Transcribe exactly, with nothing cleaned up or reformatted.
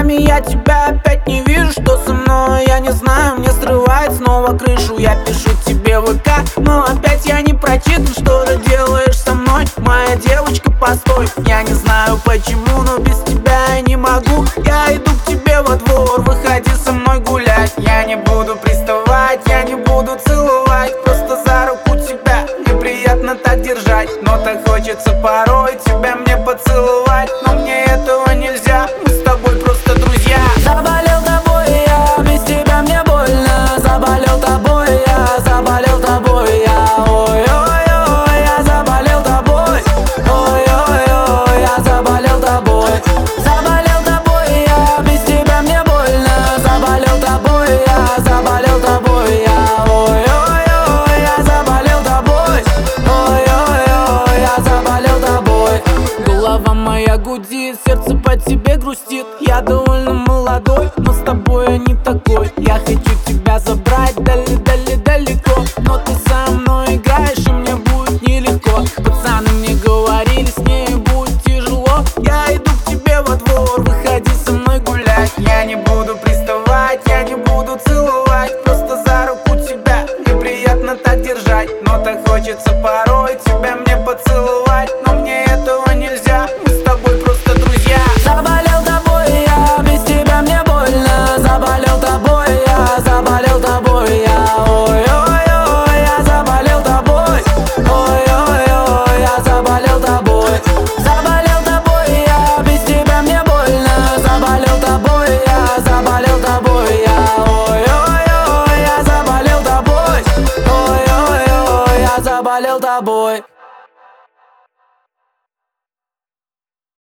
глазами я тебя опять не вижу. Что со мной, я не знаю, мне срывает снова крышу. Я пишу тебе в ВК, но опять я не прочитан. Что же делаешь со мной, моя девочка, постой. Я не знаю почему, но без тебя я не могу. Я иду к тебе во двор, выходи со мной гулять. Я не буду приставать, я не буду целовать, просто за руку тебя мне приятно так держать. Но так хочется порой тебя мне поцеловать, но мне этого нельзя, мы с тобой просто друзья. Заболел тобой я, без тебя мне больно. Заболел тобой я, заболел тобой я. Ой-ой-ой, я заболел тобой. Ой-ой-ой, я заболел тобой. Заболел тобой я, без тебя мне больно. Заболел тобой я, заболел тобой я. Ой-ой-ой, я заболел тобой. Ой-ой-ой, я заболел тобой. Голова моя гудит, сердце по тебе грустит. Я довольно молодой, но с тобой я не такой. Я хочу тебя забрать дали-дали-далеко, но ты со мной играешь, и мне будет нелегко. Пацаны мне говорили, с ней будет тяжело. Я иду к тебе во двор, выходи со мной гулять. Я не буду приставать, я не буду целовать, просто за руку тебя мне приятно так держать. Но так хочется порой тебя мне поцеловать, но мне этого нельзя, мы с тобой просто друзья. Заболел тобой я, без тебя мне больно. Заболел тобой я, заболел тобой я. Ой-ой-ой, я заболел тобой. Ой-ой-ой, я заболел тобой. Заболел тобой я, без тебя мне больно. Заболел тобой я, заболел тобой я. Ой-ой-ой, я заболел тобой. Ой-ой-ой, я заболел тобой.